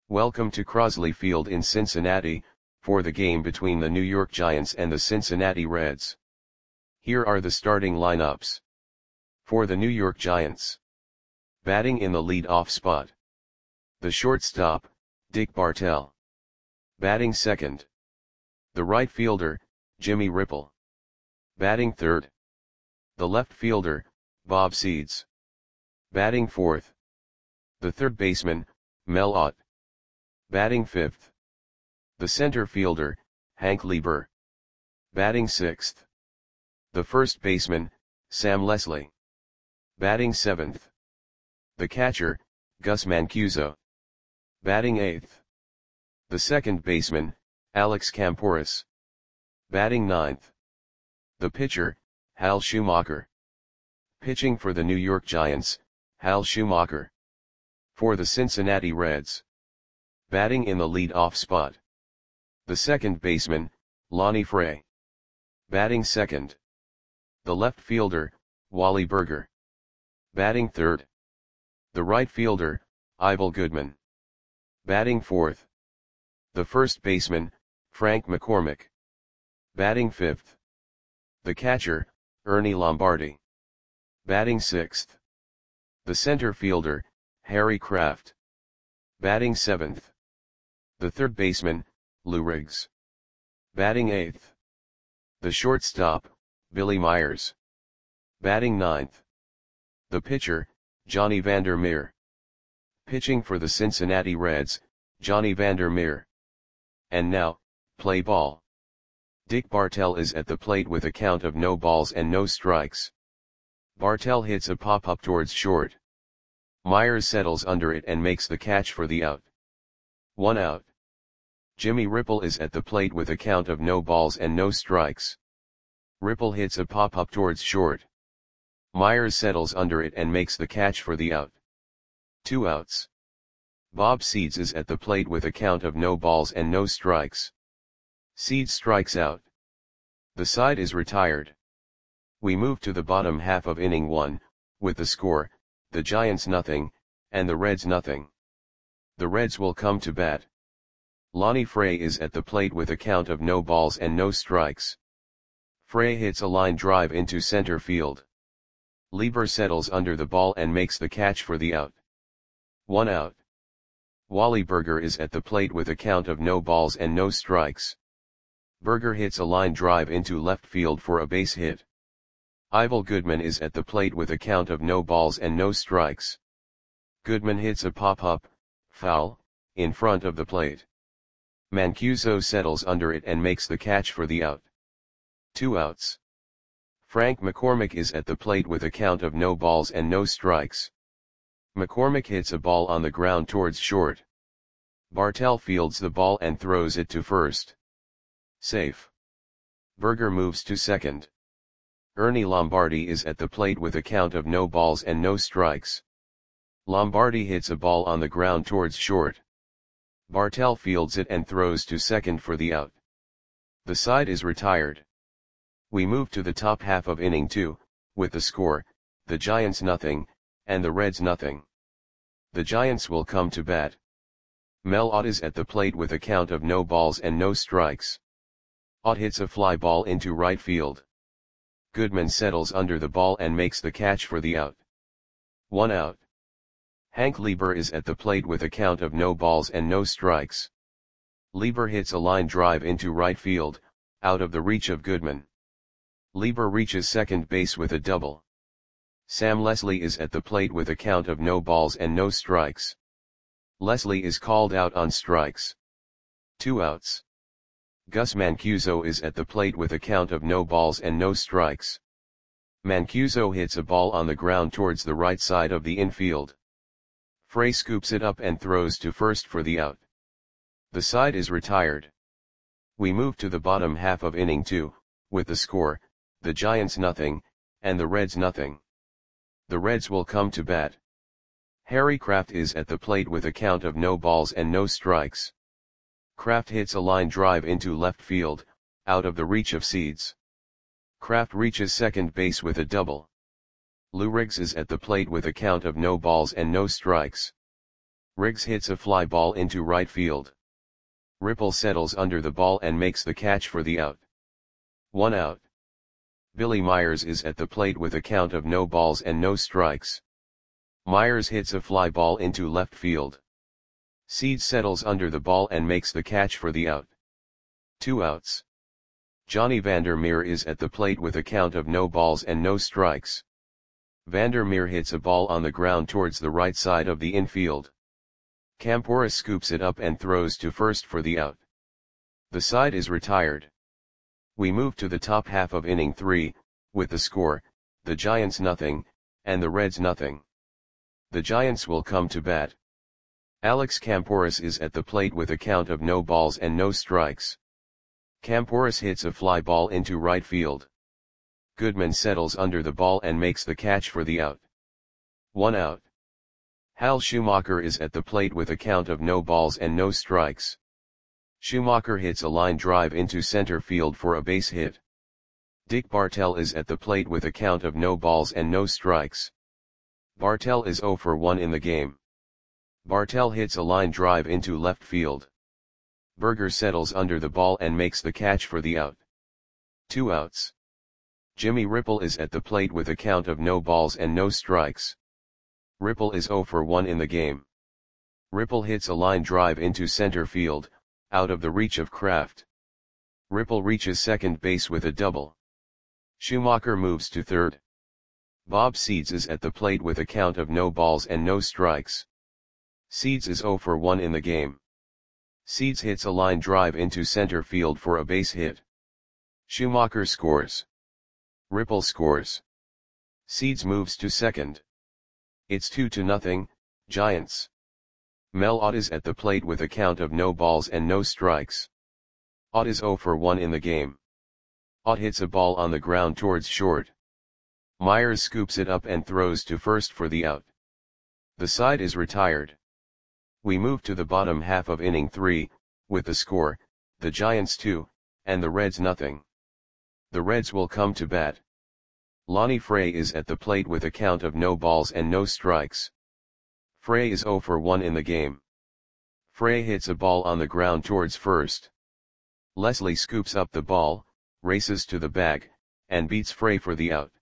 Welcome to Crosley Field in Cincinnati, for the game between the New York Giants and the Cincinnati Reds. Here are the starting lineups. For the New York Giants. Batting in the lead-off spot. The shortstop, Dick Bartell. Batting second. The right fielder, Jimmy Ripple. Batting third. The left fielder, Bob Seeds. Batting fourth. The third baseman, Mel Ott. Batting fifth. The center fielder, Hank Lieber. Batting sixth. The first baseman, Sam Leslie. Batting seventh. The catcher, Gus Mancuso. Batting eighth. The second baseman, Alex Camporis. Batting ninth. The pitcher, Hal Schumacher. Pitching for the New York Giants, Hal Schumacher. For the Cincinnati Reds. Batting in the lead-off spot. The second baseman, Lonnie Fray. Batting second. The left fielder, Wally Burger. Batting third. The right fielder, Ivel Goodman. Batting fourth. The first baseman, Frank McCormick. Batting fifth. The catcher, Ernie Lombardi. Batting sixth. The center fielder, Harry Kraft. Batting seventh. The third baseman, Lou Riggs. Batting eighth. The shortstop, Billy Myers. Batting ninth. The pitcher, Johnny Vander Meer. Pitching for the Cincinnati Reds, Johnny Vander Meer. And now, play ball. Dick Bartell is at the plate with a count of no balls and no strikes. Bartell hits a pop-up towards short. Myers settles under it and makes the catch for the out. 1 out. Jimmy Ripple is at the plate with a count of no balls and no strikes. Ripple hits a pop-up towards short. Myers settles under it and makes the catch for the out. 2 outs. Bob Seeds is at the plate with a count of no balls and no strikes. Seeds strikes out. The side is retired. We move to the bottom half of inning 1, with the score, the Giants nothing, and the Reds nothing. The Reds will come to bat. Lonnie Fray is at the plate with a count of no balls and no strikes. Fray hits a line drive into center field. Lieber settles under the ball and makes the catch for the out. 1 out. Wally Burger is at the plate with a count of no balls and no strikes. Burger hits a line drive into left field for a base hit. Ivel Goodman is at the plate with a count of no balls and no strikes. Goodman hits a pop-up, foul, in front of the plate. Mancuso settles under it and makes the catch for the out. 2 outs. Frank McCormick is at the plate with a count of no balls and no strikes. McCormick hits a ball on the ground towards short. Bartell fields the ball and throws it to first. Safe. Burger moves to second. Ernie Lombardi is at the plate with a count of no balls and no strikes. Lombardi hits a ball on the ground towards short. Bartell fields it and throws to second for the out. The side is retired. We move to the top half of inning 2, with the score, the Giants nothing, and the Reds nothing. The Giants will come to bat. Mel Ott is at the plate with a count of no balls and no strikes. Ott hits a fly ball into right field. Goodman settles under the ball and makes the catch for the out. 1 out. Hank Lieber is at the plate with a count of no balls and no strikes. Lieber hits a line drive into right field, out of the reach of Goodman. Lieber reaches second base with a double. Sam Leslie is at the plate with a count of no balls and no strikes. Leslie is called out on strikes. 2 outs. Gus Mancuso is at the plate with a count of no balls and no strikes. Mancuso hits a ball on the ground towards the right side of the infield. Fray scoops it up and throws to first for the out. The side is retired. We move to the bottom half of inning 2, with the score, the Giants nothing, and the Reds nothing. The Reds will come to bat. Harry Kraft is at the plate with a count of no balls and no strikes. Kraft hits a line drive into left field, out of the reach of Seeds. Kraft reaches second base with a double. Lou Riggs is at the plate with a count of no balls and no strikes. Riggs hits a fly ball into right field. Ripple settles under the ball and makes the catch for the out. 1 out. Billy Myers is at the plate with a count of no balls and no strikes. Myers hits a fly ball into left field. Seeds settles under the ball and makes the catch for the out. 2 outs. Johnny Vandermeer is at the plate with a count of no balls and no strikes. Vandermeer hits a ball on the ground towards the right side of the infield. Campora scoops it up and throws to first for the out. The side is retired. We move to the top half of inning 3, with the score, the Giants nothing, and the Reds nothing. The Giants will come to bat. Alex Camporis is at the plate with a count of no balls and no strikes. Camporis hits a fly ball into right field. Goodman settles under the ball and makes the catch for the out. 1 out. Hal Schumacher is at the plate with a count of no balls and no strikes. Schumacher hits a line drive into center field for a base hit. Dick Bartell is at the plate with a count of no balls and no strikes. Bartell is 0 for 1 in the game. Bartell hits a line drive into left field. Berger settles under the ball and makes the catch for the out. 2 outs. Jimmy Ripple is at the plate with a count of no balls and no strikes. Ripple is 0 for 1 in the game. Ripple hits a line drive into center field, out of the reach of Kraft. Ripple reaches second base with a double. Schumacher moves to third. Bob Seeds is at the plate with a count of no balls and no strikes. Seeds is 0 for 1 in the game. Seeds hits a line drive into center field for a base hit. Schumacher scores. Ripple scores. Seeds moves to second. It's 2-0, Giants. Mel Ott is at the plate with a count of no balls and no strikes. Ott is 0 for 1 in the game. Ott hits a ball on the ground towards short. Myers scoops it up and throws to first for the out. The side is retired. We move to the bottom half of inning 3, with the score, the Giants 2, and the Reds nothing. The Reds will come to bat. Lonnie Frey is at the plate with a count of no balls and no strikes. Frey is 0 for 1 in the game. Frey hits a ball on the ground towards first. Leslie scoops up the ball, races to the bag, and beats Frey for the out.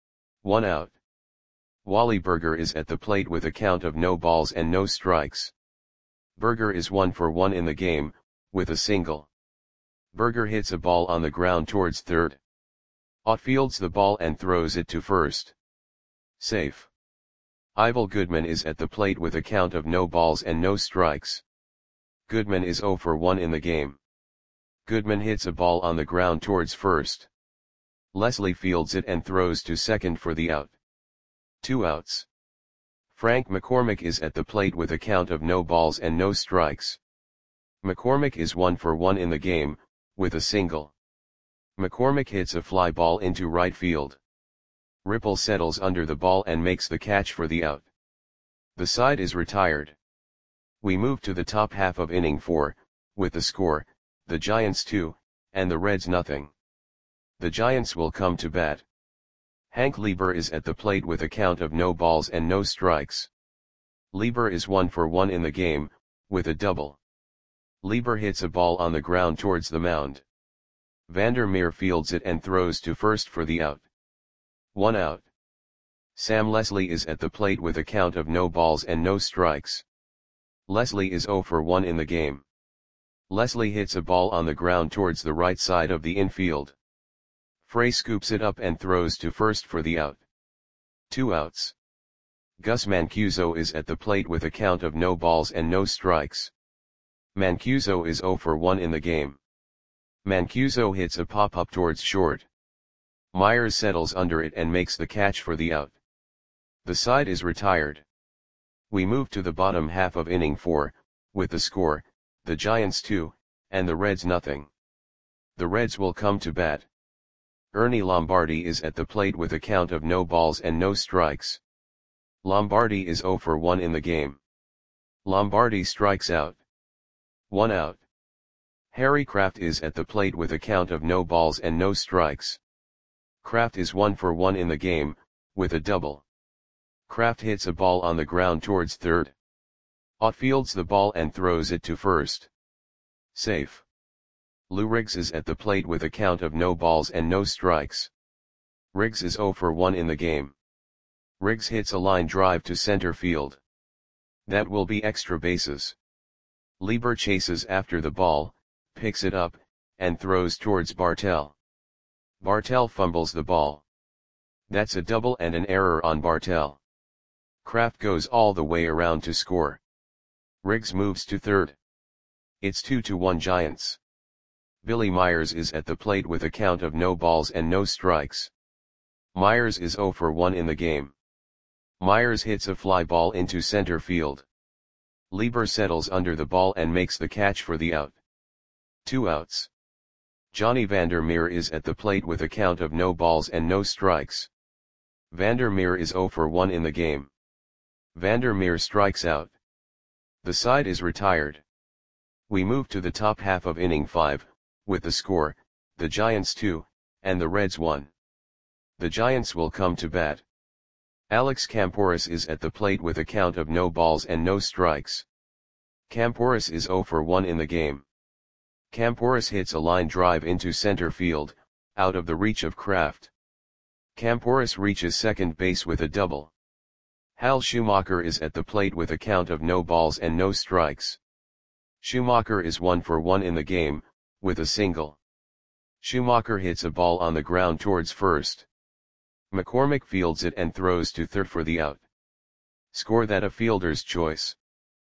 1 out. Wally Berger is at the plate with a count of no balls and no strikes. Berger is 1 for 1 in the game, with a single. Berger hits a ball on the ground towards third. Ott fields the ball and throws it to first. Safe. Ivel Goodman is at the plate with a count of no balls and no strikes. Goodman is 0 for 1 in the game. Goodman hits a ball on the ground towards first. Leslie fields it and throws to second for the out. 2 outs. Frank McCormick is at the plate with a count of no balls and no strikes. McCormick is 1 for 1 in the game, with a single. McCormick hits a fly ball into right field. Ripple settles under the ball and makes the catch for the out. The side is retired. We move to the top half of inning 4, with the score, the Giants 2, and the Reds nothing. The Giants will come to bat. Hank Lieber is at the plate with a count of no balls and no strikes. Lieber is 1 for 1 in the game, with a double. Lieber hits a ball on the ground towards the mound. Vandermeer fields it and throws to first for the out. 1 out. Sam Leslie is at the plate with a count of no balls and no strikes. Leslie is 0 for 1 in the game. Leslie hits a ball on the ground towards the right side of the infield. Frey scoops it up and throws to first for the out. 2 outs. Gus Mancuso is at the plate with a count of no balls and no strikes. Mancuso is 0 for 1 in the game. Mancuso hits a pop-up towards short. Myers settles under it and makes the catch for the out. The side is retired. We move to the bottom half of inning 4, with the score, the Giants 2, and the Reds nothing. The Reds will come to bat. Ernie Lombardi is at the plate with a count of no balls and no strikes. Lombardi is 0 for 1 in the game. Lombardi strikes out. 1 out. Harry Kraft is at the plate with a count of no balls and no strikes. Kraft is 1 for 1 in the game, with a double. Kraft hits a ball on the ground towards third. Ott fields the ball and throws it to first. Safe. Lou Riggs is at the plate with a count of no balls and no strikes. Riggs is 0 for 1 in the game. Riggs hits a line drive to center field. That will be extra bases. Lieber chases after the ball, picks it up, and throws towards Bartell. Bartell fumbles the ball. That's a double and an error on Bartell. Kraft goes all the way around to score. Riggs moves to third. It's 2-1 Giants. Billy Myers is at the plate with a count of no balls and no strikes. Myers is 0 for 1 in the game. Myers hits a fly ball into center field. Lieber settles under the ball and makes the catch for the out. 2 outs. Johnny Vandermeer is at the plate with a count of no balls and no strikes. Vandermeer is 0 for 1 in the game. Vandermeer strikes out. The side is retired. We move to the top half of inning 5, with the score, the Giants 2, and the Reds 1. The Giants will come to bat. Alex Camporis is at the plate with a count of no balls and no strikes. Camporis is 0 for 1 in the game. Camporis hits a line drive into center field, out of the reach of Kraft. Camporis reaches second base with a double. Hal Schumacher is at the plate with a count of no balls and no strikes. Schumacher is 1 for 1 in the game, with a single. Schumacher hits a ball on the ground towards first. McCormick fields it and throws to third for the out. Score that a fielder's choice.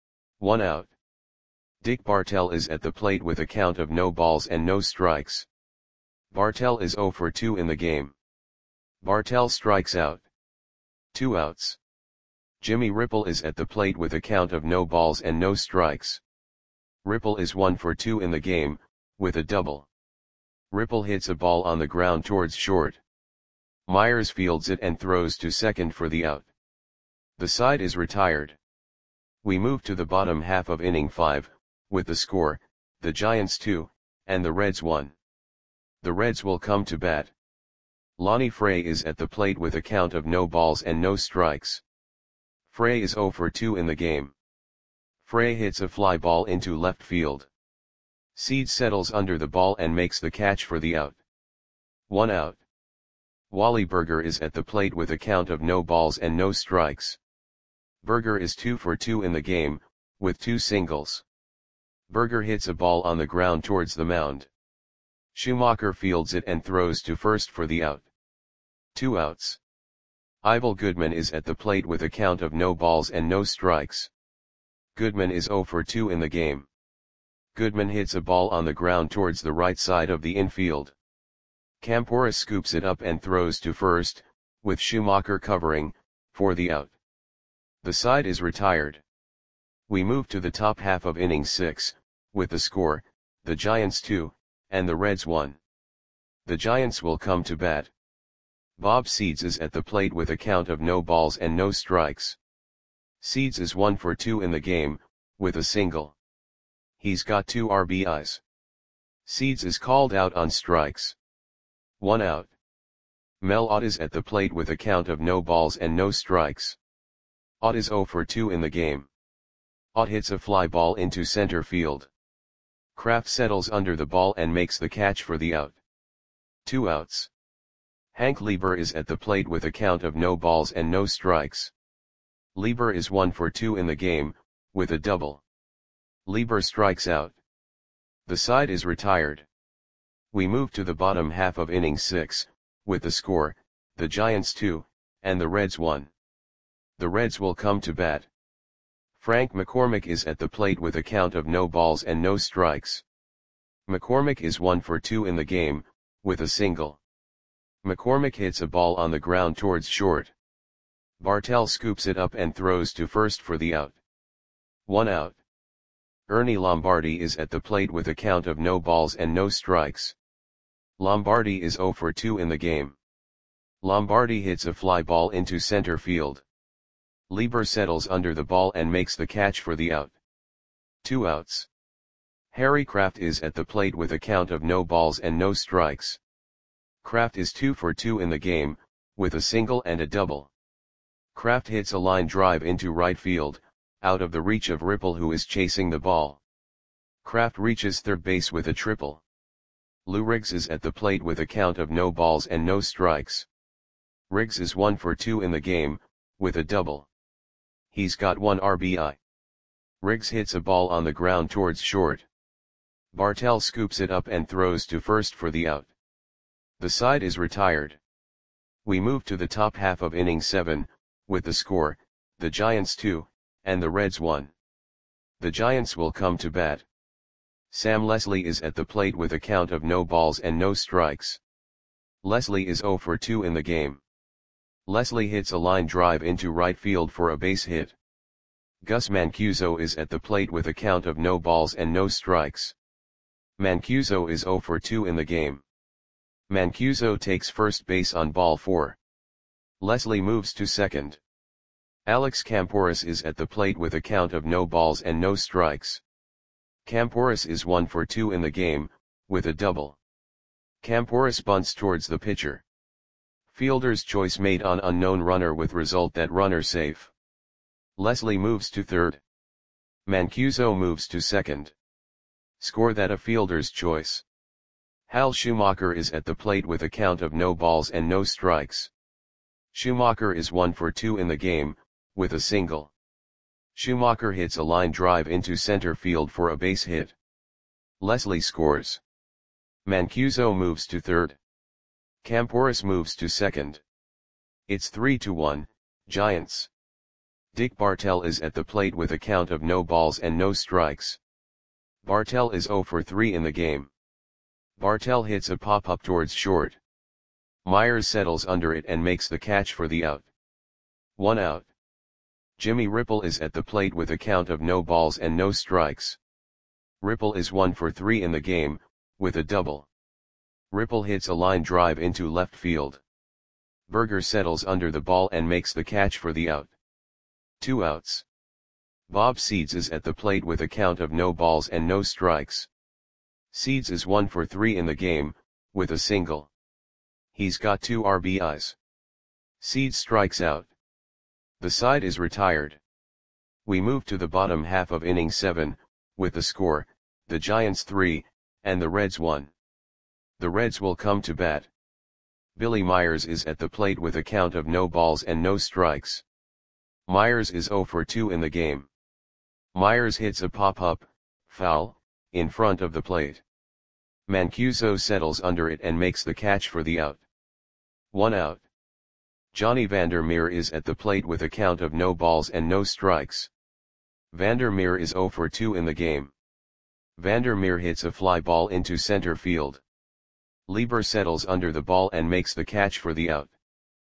1 out. Dick Bartell is at the plate with a count of no balls and no strikes. Bartell is 0 for 2 in the game. Bartell strikes out. 2 outs. Jimmy Ripple is at the plate with a count of no balls and no strikes. Ripple is 1 for 2 in the game, with a double. Ripple hits a ball on the ground towards short. Myers fields it and throws to second for the out. The side is retired. We move to the bottom half of inning 5, with the score, the Giants 2, and the Reds 1. The Reds will come to bat. Lonnie Frey is at the plate with a count of no balls and no strikes. Frey is 0 for 2 in the game. Frey hits a fly ball into left field. Seeds settles under the ball and makes the catch for the out. 1 out. Wally Berger is at the plate with a count of no balls and no strikes. Berger is 2 for 2 in the game, with 2 singles. Berger hits a ball on the ground towards the mound. Schumacher fields it and throws to first for the out. 2 outs. Ivel Goodman is at the plate with a count of no balls and no strikes. Goodman is 0 for 2 in the game. Goodman hits a ball on the ground towards the right side of the infield. Camporis scoops it up and throws to first, with Schumacher covering, for the out. The side is retired. We move to the top half of inning 6, with the score, the Giants 2, and the Reds 1. The Giants will come to bat. Bob Seeds is at the plate with a count of no balls and no strikes. Seeds is 1 for 2 in the game, with a single. He's got 2 RBIs. Seeds is called out on strikes. 1 out. Mel Ott is at the plate with a count of no balls and no strikes. Ott is 0 for 2 in the game. Ott hits a fly ball into center field. Kraft settles under the ball and makes the catch for the out. 2 outs. Hank Lieber is at the plate with a count of no balls and no strikes. Lieber is 1 for 2 in the game, with a double. Lieber strikes out. The side is retired. We move to the bottom half of inning 6, with the score, the Giants 2, and the Reds 1. The Reds will come to bat. Frank McCormick is at the plate with a count of no balls and no strikes. McCormick is 1 for 2 in the game, with a single. McCormick hits a ball on the ground towards short. Bartell scoops it up and throws to first for the out. 1 out. Ernie Lombardi is at the plate with a count of no balls and no strikes. Lombardi is 0 for 2 in the game. Lombardi hits a fly ball into center field. Lieber settles under the ball and makes the catch for the out. 2 outs. Harry Kraft is at the plate with a count of no balls and no strikes. Kraft is 2 for 2 in the game, with a single and a double. Kraft hits a line drive into right field, out of the reach of Ripple, who is chasing the ball. Kraft reaches third base with a triple. Lou Riggs is at the plate with a count of no balls and no strikes. Riggs is 1 for 2 in the game, with a double. He's got 1 RBI. Riggs hits a ball on the ground towards short. Bartell scoops it up and throws to first for the out. The side is retired. We move to the top half of inning 7, with the score, the Giants 2, and the Reds 1. The Giants will come to bat. Sam Leslie is at the plate with a count of no balls and no strikes. Leslie is 0 for 2 in the game. Leslie hits a line drive into right field for a base hit. Gus Mancuso is at the plate with a count of no balls and no strikes. Mancuso is 0 for 2 in the game. Mancuso takes first base on ball 4. Leslie moves to second. Alex Camporis is at the plate with a count of no balls and no strikes. Camporis is 1 for 2 in the game, with a double. Camporis bunts towards the pitcher. Fielder's choice made on unknown runner with result that runner safe. Leslie moves to third. Mancuso moves to second. Score that a fielder's choice. Hal Schumacher is at the plate with a count of no balls and no strikes. Schumacher is 1 for 2 in the game, with a single. Schumacher hits a line drive into center field for a base hit. Leslie scores. Mancuso moves to third. Camporis moves to second. It's 3-1, Giants. Dick Bartell is at the plate with a count of no balls and no strikes. Bartell is 0 for 3 in the game. Bartell hits a pop-up towards short. Myers settles under it and makes the catch for the out. 1 out. Jimmy Ripple is at the plate with a count of no balls and no strikes. Ripple is 1 for 3 in the game, with a double. Ripple hits a line drive into left field. Berger settles under the ball and makes the catch for the out. 2 outs. Bob Seeds is at the plate with a count of no balls and no strikes. Seeds is 1 for 3 in the game, with a single. He's got 2 RBIs. Seeds strikes out. The side is retired. We move to the bottom half of inning 7, with the score, the Giants 3, and the Reds 1. The Reds will come to bat. Billy Myers is at the plate with a count of no balls and no strikes. Myers is 0 for 2 in the game. Myers hits a pop-up, foul, in front of the plate. Mancuso settles under it and makes the catch for the out. 1 out. Johnny Vandermeer is at the plate with a count of no balls and no strikes. Vandermeer is 0 for 2 in the game. Vandermeer hits a fly ball into center field. Lieber settles under the ball and makes the catch for the out.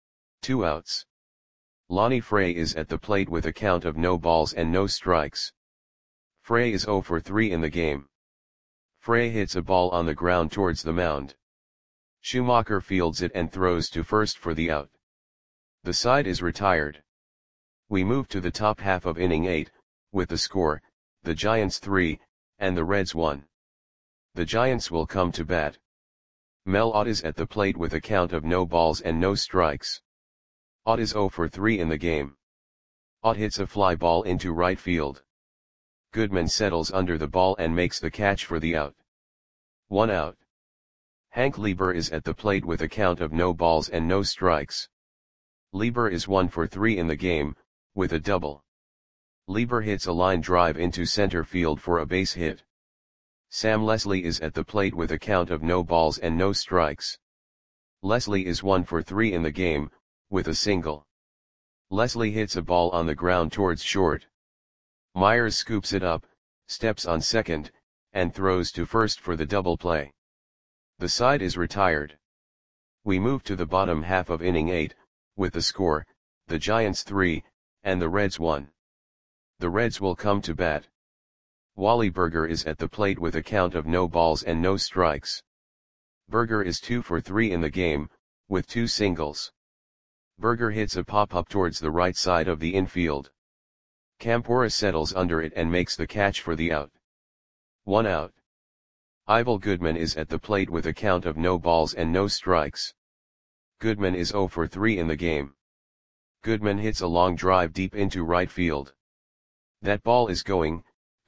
2 outs. Lonnie Frey is at the plate with a count of no balls and no strikes. Frey is 0 for 3 in the game. Frey hits a ball on the ground towards the mound. Schumacher fields it and throws to first for the out. The side is retired. We move to the top half of inning 8, with the score, the Giants 3, and the Reds 1. The Giants will come to bat. Mel Ott is at the plate with a count of no balls and no strikes. Ott is 0 for 3 in the game. Ott hits a fly ball into right field. Goodman settles under the ball and makes the catch for the out. 1 out. Hank Lieber is at the plate with a count of no balls and no strikes. Lieber is 1 for 3 in the game, with a double. Lieber hits a line drive into center field for a base hit. Sam Leslie is at the plate with a count of no balls and no strikes. Leslie is 1 for 3 in the game, with a single. Leslie hits a ball on the ground towards short. Myers scoops it up, steps on second, and throws to first for the double play. The side is retired. We move to the bottom half of inning 8, with the score, the Giants 3, and the Reds 1. The Reds will come to bat. Wally Berger is at the plate with a count of no balls and no strikes. Berger is 2 for 3 in the game, with 2 singles. Berger hits a pop-up towards the right side of the infield. Campora settles under it and makes the catch for the out. 1 out. Ivel Goodman is at the plate with a count of no balls and no strikes. Goodman is 0 for 3 in the game. Goodman hits a long drive deep into right field. That ball is going,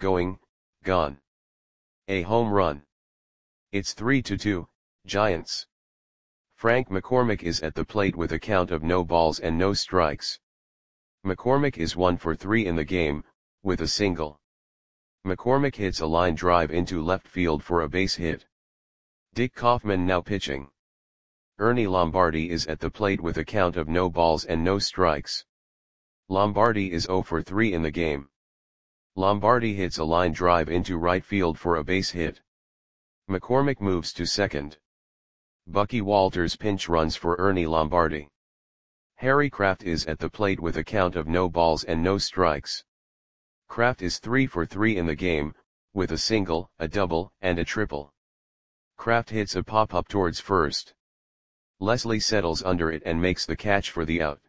gone. A home run. It's 3-2, Giants. Frank McCormick is at the plate with a count of no balls and no strikes. McCormick is 1 for 3 in the game, with a single. McCormick hits a line drive into left field for a base hit. Dick Kaufman now pitching. Ernie Lombardi is at the plate with a count of no balls and no strikes. Lombardi is 0 for 3 in the game. Lombardi hits a line drive into right field for a base hit. McCormick moves to second. Bucky Walters pinch runs for Ernie Lombardi. Harry Kraft is at the plate with a count of no balls and no strikes. Kraft is 3 for 3 in the game, with a single, a double, and a triple. Kraft hits a pop-up towards first. Leslie settles under it and makes the catch for the out.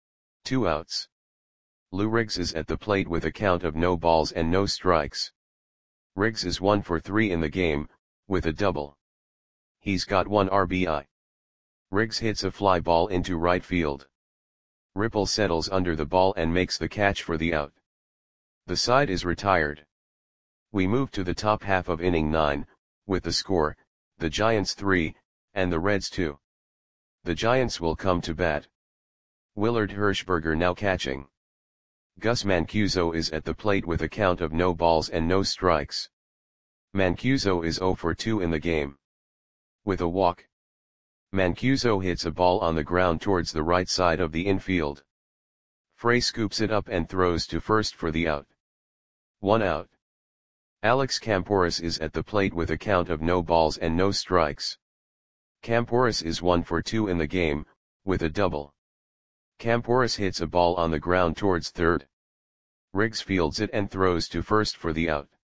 2 outs. Lou Riggs is at the plate with a count of no balls and no strikes. Riggs is 1 for 3 in the game, with a double. He's got 1 RBI. Riggs hits a fly ball into right field. Ripple settles under the ball and makes the catch for the out. The side is retired. We move to the top half of inning 9, with the score, the Giants 3, and the Reds 2. The Giants will come to bat. Willard Hirschberger now catching. Gus Mancuso is at the plate with a count of no balls and no strikes. Mancuso is 0 for 2 in the game. With a walk. Mancuso hits a ball on the ground towards the right side of the infield. Frey scoops it up and throws to first for the out. 1 out. Alex Camporis is at the plate with a count of no balls and no strikes. Camporis is 1 for 2 in the game, with a double. Camporis hits a ball on the ground towards third. Riggs fields it and throws to first for the out.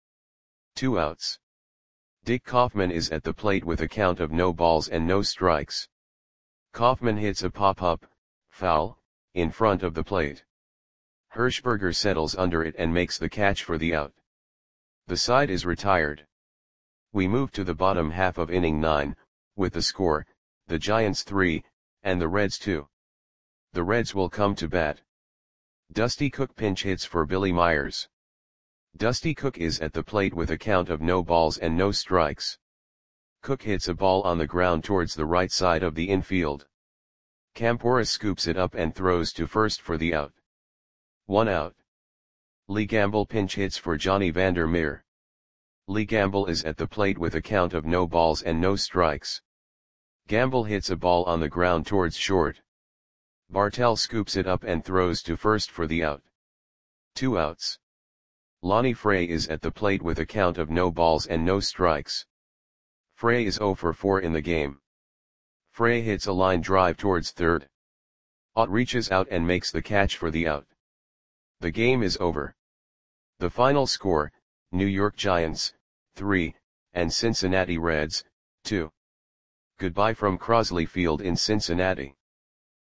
2 outs. Dick Kaufman is at the plate with a count of no balls and no strikes. Kaufman hits a pop-up, foul, in front of the plate. Hirschberger settles under it and makes the catch for the out. The side is retired. We move to the bottom half of inning 9, with the score, the Giants 3, and the Reds 2. The Reds will come to bat. Dusty Cook pinch hits for Billy Myers. Dusty Cook is at the plate with a count of no balls and no strikes. Cook hits a ball on the ground towards the right side of the infield. Camporis scoops it up and throws to first for the out. 1 out. Lee Gamble pinch hits for Johnny Vander Meer. Lee Gamble is at the plate with a count of no balls and no strikes. Gamble hits a ball on the ground towards short. Bartell scoops it up and throws to first for the out. 2 outs. Lonnie Frey is at the plate with a count of no balls and no strikes. Frey is 0 for 4 in the game. Frey hits a line drive towards third. Ott reaches out and makes the catch for the out. The game is over. The final score, New York Giants, 3, and Cincinnati Reds, 2. Goodbye from Crosley Field in Cincinnati.